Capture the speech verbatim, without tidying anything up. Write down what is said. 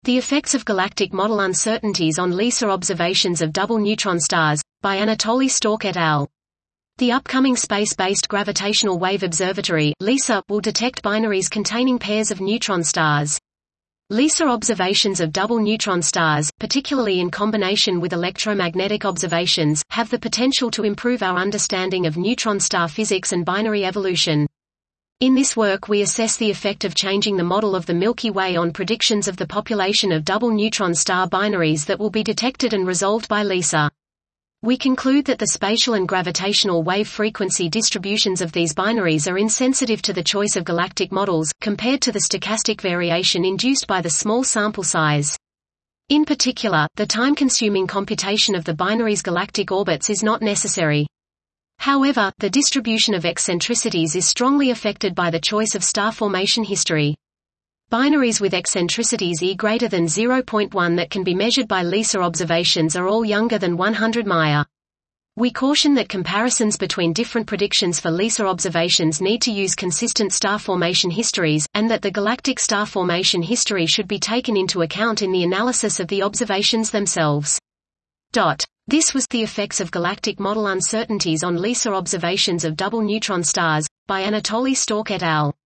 The Effects of Galactic Model Uncertainties on LISA Observations of Double Neutron Stars, by Anatoly Stork et al. The upcoming Space-Based Gravitational Wave Observatory (LISA) will detect binaries containing pairs of neutron stars. LISA observations of double neutron stars, particularly in combination with electromagnetic observations, have the potential to improve our understanding of neutron star physics and binary evolution. In this work we assess the effect of changing the model of the Milky Way on predictions of the population of double neutron star binaries that will be detected and resolved by LISA. We conclude that the spatial and gravitational wave frequency distributions of these binaries are insensitive to the choice of galactic models, compared to the stochastic variation induced by the small sample size. In particular, the time-consuming computation of the binaries' galactic orbits is not necessary. However, the distribution of eccentricities is strongly affected by the choice of star formation history. Binaries with eccentricities E greater than zero point one that can be measured by LISA observations are all younger than one hundred Maya. We caution that comparisons between different predictions for LISA observations need to use consistent star formation histories, and that the galactic star formation history should be taken into account in the analysis of the observations themselves. Dot. This was The Effects of Galactic Model Uncertainties on LISA Observations of Double Neutron Stars, by Anatoly Stork et al.